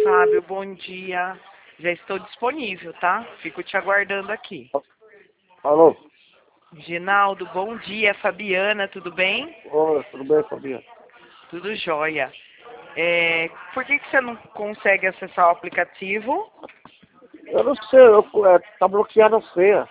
Fábio, bom dia. Já estou disponível, tá? Fico te aguardando aqui. Alô? Ginaldo, bom dia. Fabiana, tudo bem? Oi, tudo bem, Fabiana? Tudo jóia. Por que você não consegue acessar o aplicativo? Eu não sei, tá bloqueada a senha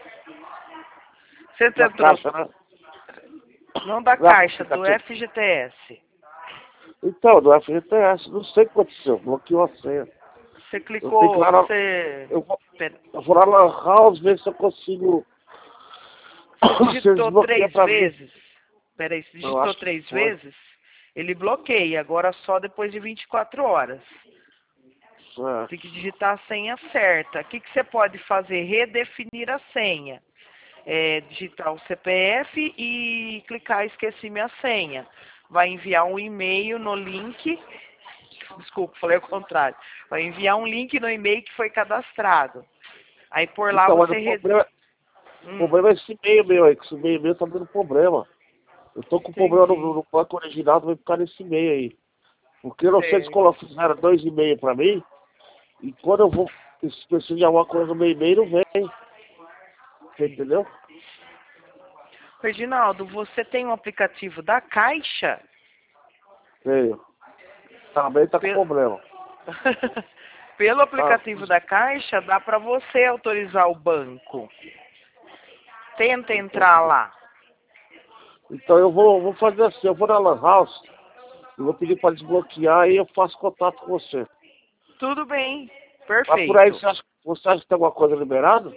Você da tentou, caixa, né? não da Da caixa, do aplicativo. FGTS. Então, do FGTS, não sei o que aconteceu, bloqueou a senha. Você Eu tenho que ir clicou, lá na, você... eu vou, Pera, eu vou lá na House ver se eu consigo você se digitou desbloquear 3 pra mim. vezes? Peraí, você Eu digitou acho que 3 foi. vezes? Ele bloqueia, agora só depois de 24 horas. Tem que É. digitar a senha certa. O que você pode fazer? Redefinir a senha. Digitar o CPF e clicar esqueci minha senha. Vai enviar um e-mail no link. Desculpa, falei ao contrário. Vai enviar um link no e-mail que foi cadastrado. Aí por lá Então, mas você... o problema é esse e-mail meu aí, que esse e-mail meu tá dando problema. Eu tô com problema Entendi. no banco original, vai ficar nesse e-mail aí. Porque eu não sei se Certo. fizeram 2 e-mails pra mim, e quando eu vou, se preciso de alguma coisa no meu e-mail, não vem. Você entendeu? Reginaldo, você tem um aplicativo da Caixa? Veio. Também tá com Pe- problema. Pelo Tá? aplicativo da Caixa, dá para você autorizar o banco. Tenta entrar lá. Então eu vou fazer assim, eu vou na Lan House, eu vou pedir para desbloquear e eu faço contato com você. Tudo bem. Mas por aí Perfeito. você acha que tem alguma coisa liberada?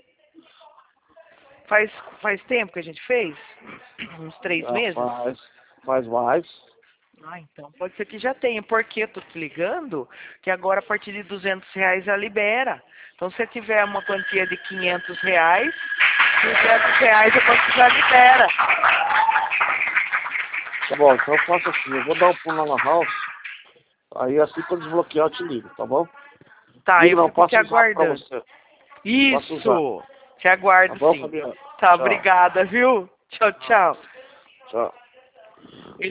Faz tempo que a gente fez? Uns 3 Ah, meses? faz mais. Ah, então pode ser que já tenha. Porque eu tô te ligando que agora a partir de R$ 200 já libera. Então se você tiver uma quantia de R$ 500, R$ 200 o banco já libera. Tá bom, então eu faço assim, eu vou dar um pulo na Lan House, aí assim que eu desbloquear eu te ligo, tá bom? Tá, Ligo eu não, fico te passo o zap pra aguardando. você. Passo o zap. Isso! Te Tá aguardo bom, sim. Fabiano? Tá, Tchau. obrigada, viu? Tchau, tchau. Tchau.